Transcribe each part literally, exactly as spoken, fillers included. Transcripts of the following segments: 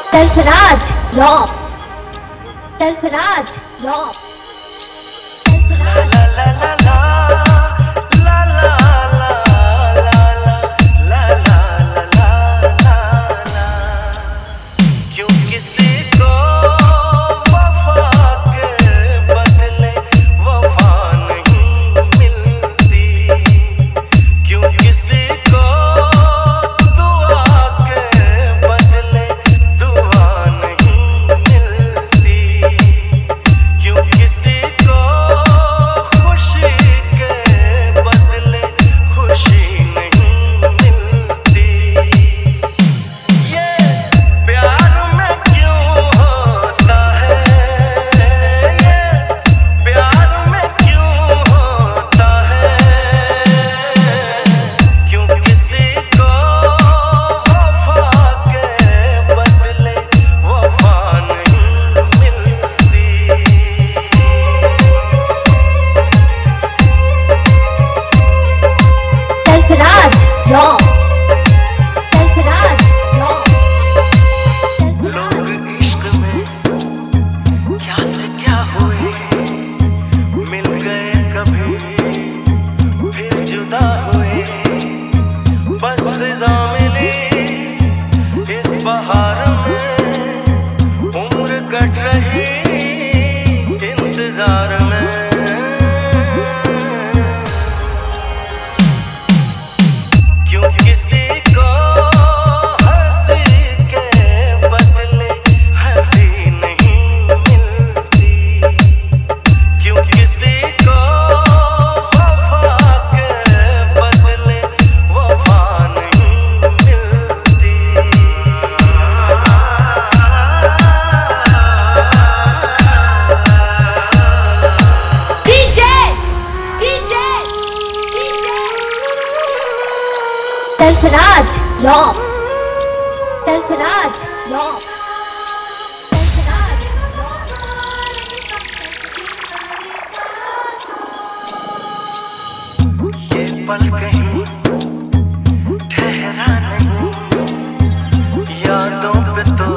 Sarfaraz rock, Sarfaraz rock, ला ला ला ला ला ला ला ला ला ला। क्यों किसी को वफा के बदले वफा नहीं मिलती, क्यों किसी को दुआ के बदले दुआ नहीं मिलती, क्यों किसी को खुशी के बदले खुशी नहीं मिलती। ये प्यार में क्यों होता है, ये प्यार में क्यों होता है, क्यों किसी को वफा के बदले वफा नहीं मिलती। सरफराज रॉक, सरफराज रॉक, लोग इश्क में क्या से क्या हुए, मिल गए कभी फिर जुदा हुए। बस फिजा मिली इस बहार में, उम्र कट रही इंतजार में। क्यों किसी को हंसी के बदले हंसी नहीं मिलती, क्यों किसी को वफा के बदले वफा नहीं मिलती। DJ DJ DJ Sarfaraz rock, Sarfaraz rock, Sarfaraz ये पल कहीं ठहरा नहीं, यादों पे तो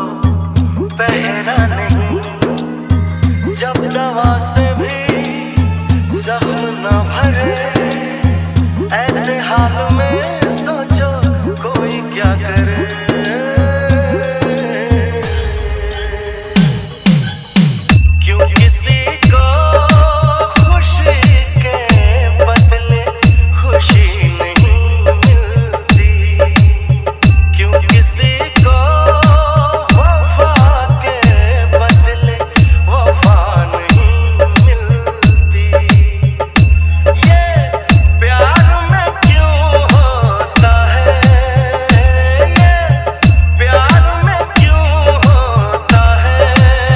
पहरा नहीं। जब दवा से भी जख्म न भरे, ऐसे हाल में सोचो कोई क्या करे। क्यों किसी को खुशी के बदले खुशी नहीं मिलती, क्यों किसी को वफा के बदले वफा नहीं मिलती। ये प्यार में क्यों होता है, ये प्यार में क्यों होता है,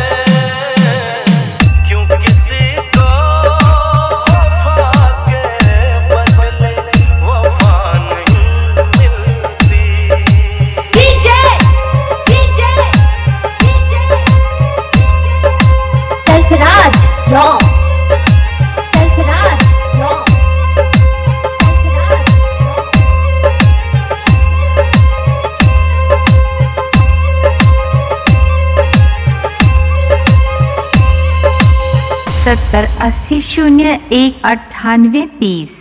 क्यों किसी को वफा के बदले वफा नहीं मिलती। DJ DJ DJ Sarfaraz rock, Sarfaraz rock, Sarfaraz सत्तर अस्सी शून्य एक अट्ठानवे तीस।